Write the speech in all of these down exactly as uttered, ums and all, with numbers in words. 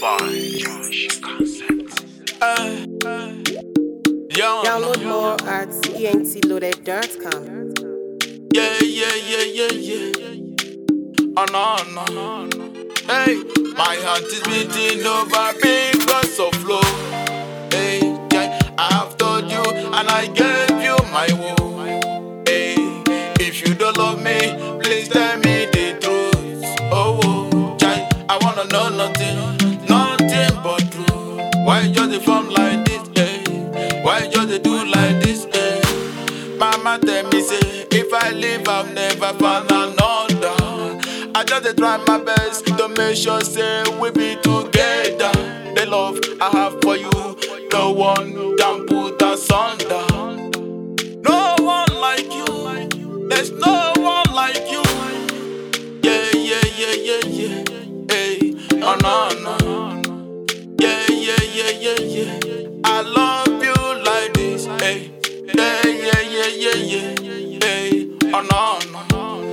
by Josh Concept. Uh, uh, yeah, Download more at e n t loaded dot com. yeah, yeah, yeah, yeah, yeah. Oh no, no, no, no. Hey, my heart is beating over because of flow. Hey, yeah, I have told you and I gave you my word. Hey, if you don't love me, please tell me the truth. Oh, oh, yeah, I wanna know nothing, nothing but truth. Why you just form like this? Hey, why you just do like this? Hey, Mama tell me say if I leave, I'll never find another. I just dey try my best to make sure say we be together. The love I have for you, no one can put asunder. No one like you, there's no one like you. Yeah, yeah, yeah, yeah, yeah. Hey, oh no, no. Yeah, yeah, yeah, yeah, yeah. I love you like this. Hey, yeah, yeah, yeah, yeah, yeah. Hey, oh no, no.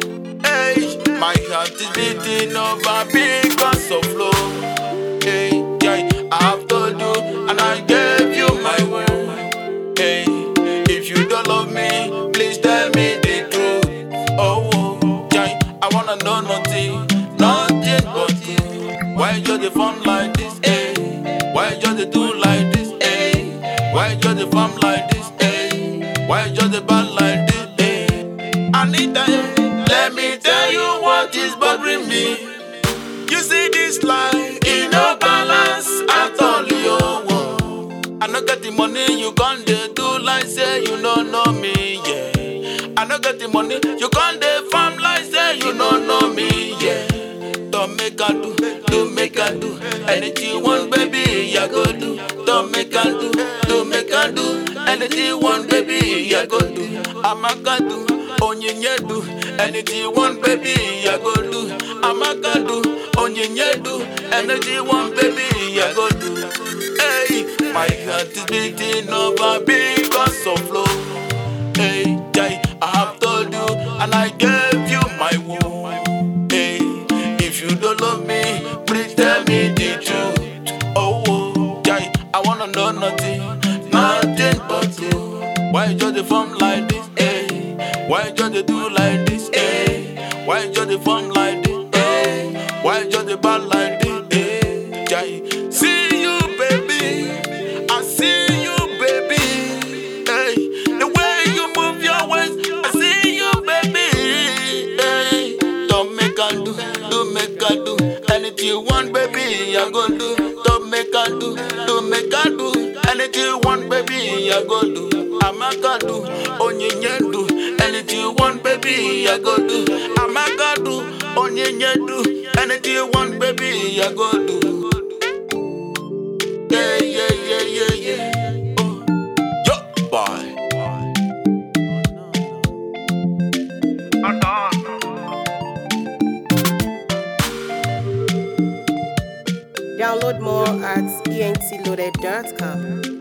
Hey, my heart is beating over because of love. Hey, yeah, I have told you and I gave you my word. Hey, if you don't love me, please tell me the truth. Oh, oh, yeah, I wanna know nothing, nothing but you. Why you just form like this? Hey, why you just do like this? Hey, why you just form like this? Hey, why you just bad like this? Hey, Anita, let me tell you what is bothering me. You see this life in no balance at all, yo. I no get the money, you can't do like say you don't know me, yeah. I no get the money, you can't farm like say you don't know me, yeah. Don't make her do, don't make her do anything you want, baby, I go do. Don't make her do, don't make her do anything you want, baby, I go do. I'm a god do, onye do anything you want, baby, I go do. I'm a god do, onye do anything you want, baby, I go do. Hey, my heart is beating over because of love. Hey, yeah, I have told you and I gave you my word. Hey, if you don't love me, please tell me the truth. Oh, oh, yeah, I wanna know nothing, nothing but you. Why you just form like this? Hey, why you just do like this? Hey, why you just form like this? Hey, why you just bad like this? Hey, yeah, see you, baby, I see you, baby. Hey, the way you move your waist, I see you, baby. Hey, don't make her do, don't make her do anything you want, baby, I go do. Don't make her do, don't make her do anything you want, baby, I go do. I'm a god do, onye do anything you want, baby, I go do. I'm a god do, onye do anything you want, baby, I go do. Yeah, yeah, yeah, yeah, yeah. Oh, yo, boy. Download more at e n t loaded dot com.